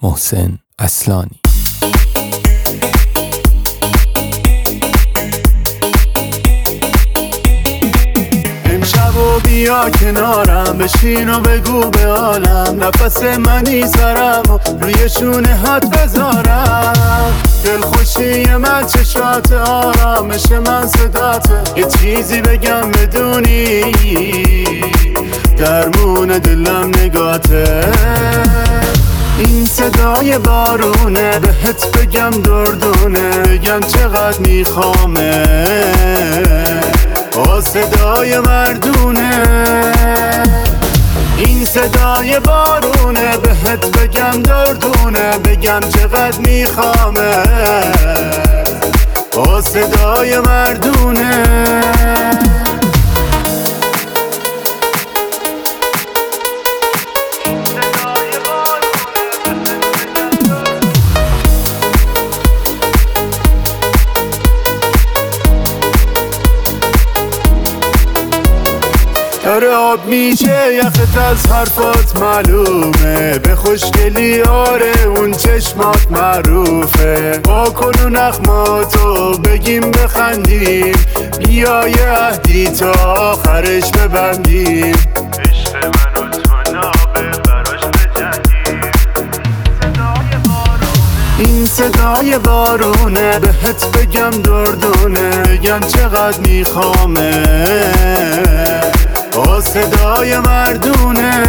محسن اصلانی. امشب و بیا کنارم، بشین و بگو به عالم نفس منی سرم و روی شونه هات بذارم. دلخوشی من چشات، آرامش من صداته، یه چیزی بگم بدونی درمون دلم نگاته. این صدای بارونه، بهت بگم دردونه، بگم چقدر میخوامه. صدای مردونه، این صدای بارونه، بهت بگم دردونه، بگم چقدر میخوامه. صدای مردونه. داره آب میشه یخت از حرفات معلومه، به خوشگلی آره اون چشمات معروفه. با کن و نخماتو بگیم بخندیم، بیا یه عهدی تا آخرش ببندیم. عشق من و تو نابه براش بجنگیم. این صدای بارونه، بهت بگم دردونه، بگم چقدر میخوامه. صدای مردونه،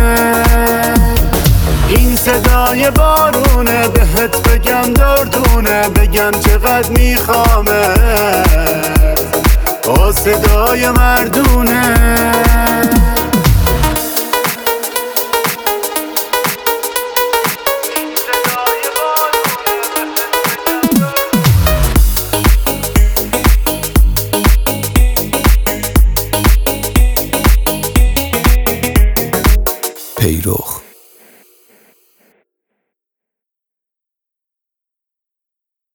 این صدای بارونه، بهت بگم دردونه، بگم چقدر میخوامه. صدای مردونه. پیرخ